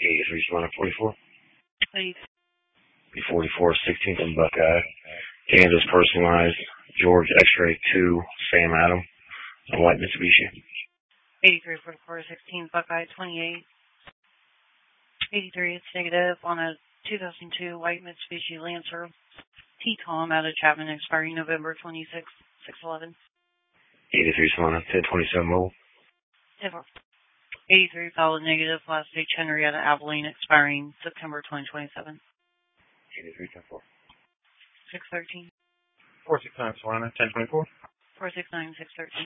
83 Solana 44. 8. 44 16th and Buckeye. Kansas personalized. George X-ray 2 Sam Adam. And white Mitsubishi. 83 44 16 Buckeye 28. 83 it's negative on a 2002 white Mitsubishi Lancer. T-Tom out of Chapman expiring November 26, 611. 83 Solana 1027 mobile. 83 valid negative last H. Henrietta Abilene expiring September 2027. 83 10 4. 613. 469 Solana 1024. 469 613.